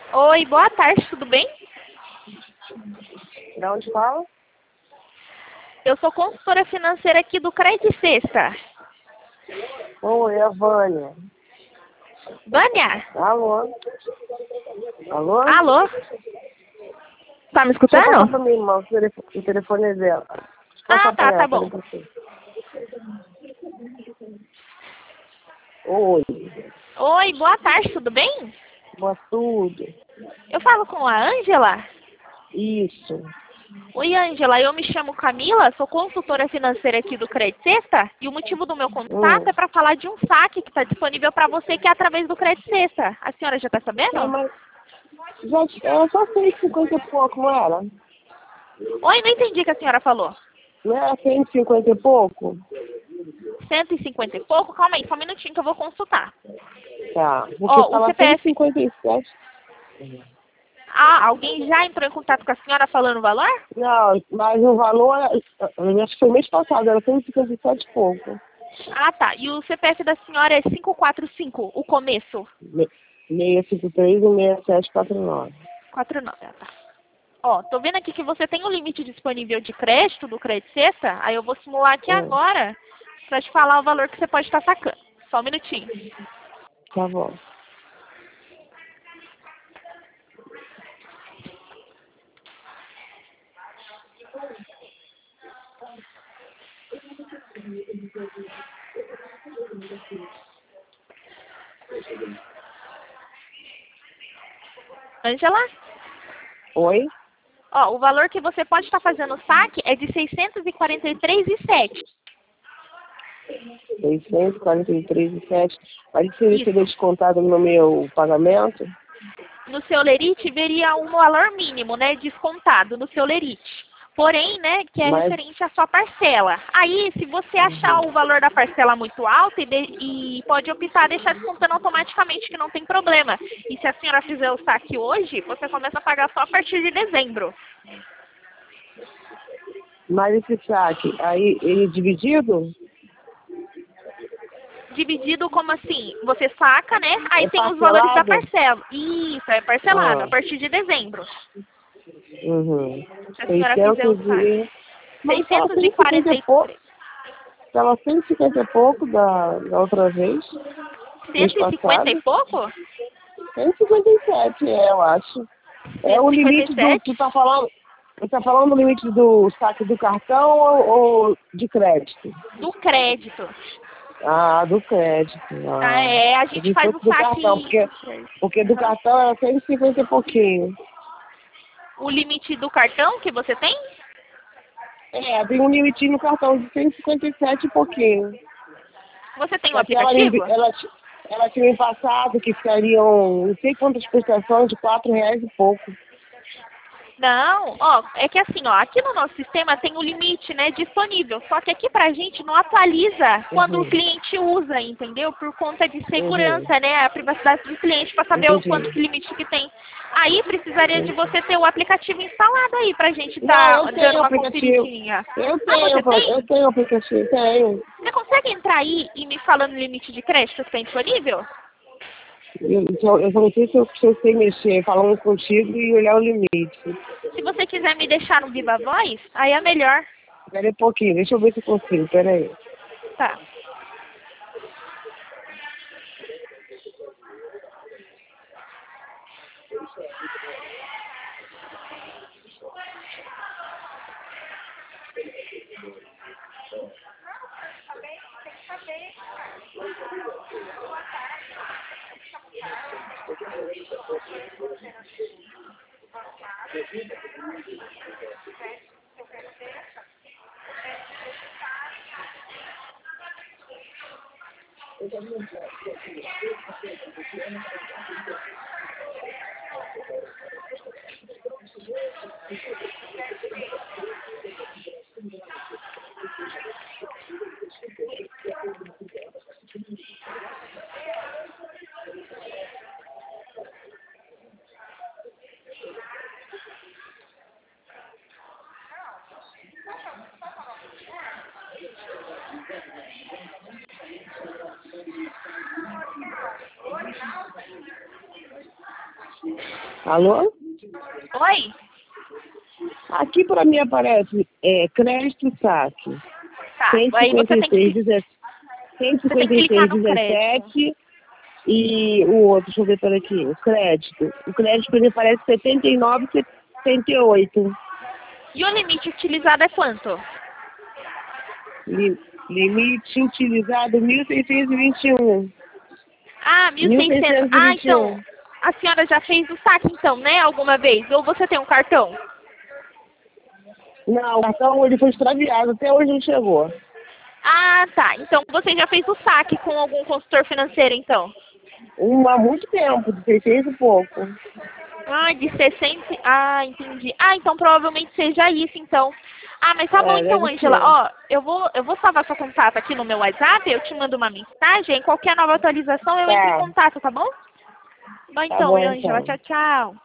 Oi, boa tarde, tudo bem? De onde fala? Eu sou consultora financeira aqui do Crédito Sexta. Oi, é a Vânia. Vânia? Alô? Alô? Alô? Tá me Deixa eu passar escutando? pra minha irmã, o telefone é dela. Deixa eu Ah, passar pra tá ela, bom. peraí pra você. Oi, Oi, boa tarde, tudo bem? boa tudo. Eu falo com a Ângela. Isso. Oi, Ângela, eu me chamo Camila, sou consultora financeira aqui do Crédito Sexta e o motivo do meu contato é para falar de um saque que está disponível para você que é através do Crédito Sexta. A senhora já está É, sabendo? mas era só 150 e pouco, não era? Oi, não entendi o que a senhora falou. Não era 150 e pouco? 150 e pouco? Calma aí, só um minutinho que eu vou consultar. Tá, porque Ó, o tava CPF. 157. Ah, alguém já entrou em contato com a senhora falando o valor? Não, mas o valor, eu acho que foi mês passado, era 157 e pouco. Ah, tá. E o CPF da senhora é 545, o começo? 653 e 6749. 49, ah, tá. Ó, tô vendo aqui que você tem um limite disponível de crédito do Crédito Sexta. Aí eu vou simular aqui agora pra te falar o valor que você pode estar sacando. Só um minutinho. Tá bom. Ângela? Oi? Ó, o valor que você pode estar fazendo o saque é de 643,07. 643,7. Mas isso seria Isso. descontado no meu pagamento? No seu lerite veria um valor mínimo, né, descontado no seu lerite. Porém, né, que é Mas, referente à sua parcela. Aí, se você achar o valor da parcela muito alto e pode optar a deixar descontando automaticamente, que não tem problema. E se a senhora fizer o saque hoje, você começa a pagar só a partir de dezembro. mas esse saque, aí, ele é dividido? Dividido como assim? Você saca, né? Aí É tem os valores da parcelado? parcela. Isso, é parcelado, a Ah, partir de dezembro. uhum. Se a senhora fizer o 600 saque. e... Mas estava 150 e pouco. 643. Estava 150 e pouco da outra vez, mês 150 e passado. pouco? 157, eu acho. É o limite do... 157? Tu tá falando do limite do saque do cartão ou de crédito? Do crédito. Ah, do crédito. Ah, Ah, é, a eu gente vi faz fosse o do cartão, saque porque, do crédito. porque do Aham. cartão era 150 e pouquinho. O limite do cartão que você tem? É, tem um limitinho no cartão de 157 e pouquinho. Você tem o Só que aplicativo? ela tinha me passado que ficariam não sei quantas prestações de R$ 4 e pouco. Não, ó, é que assim, ó, aqui no nosso sistema tem o limite, né, disponível. Só que aqui pra gente não atualiza quando o Uhum, cliente usa, entendeu? Por conta de uhum, segurança, né, a privacidade do cliente para saber o quanto entendi. que limite que tem. Aí precisaria de Entendi. você ter o aplicativo instalado aí pra gente Não, tá eu dando tenho uma aplicativo. conferidinha. Eu Ah, tenho, você eu tem? tenho aplicativo, tenho. Você consegue entrar aí e me falando o limite de crédito que tem disponível? Eu só não sei se eu sei mexer, falando contigo e olhar o limite. Se você quiser me deixar no Viva Voz, aí é melhor. Espera aí um pouquinho, deixa eu ver se eu consigo, espera aí. Tá. Alô? Oi? Aqui para mim aparece crédito saque. Tá, aí você tem que, 156, clicar no crédito. 17 e o outro, deixa eu ver por aqui, o crédito. O crédito ele aparece 79,78. E o limite utilizado é quanto? Limite utilizado 1.621. Ah, 1.600. Ah, então, a senhora já fez o saque então, né, alguma vez? Ou você tem um cartão? Não, o cartão ele foi extraviado, até hoje não chegou. Ah, tá. Então você já fez o saque com algum consultor financeiro, então? Há muito tempo, de 600 e pouco. Ah, de 60. Ah, entendi. Ah, então provavelmente seja isso, então. Ah, mas tá bom então, Deve Ângela. ser. Ó, eu vou salvar seu contato aqui no meu WhatsApp, eu te mando uma mensagem, em qualquer nova atualização eu entro em Tá, contato, tá bom? Bom tá então, bom Ângela. então. Tchau, tchau.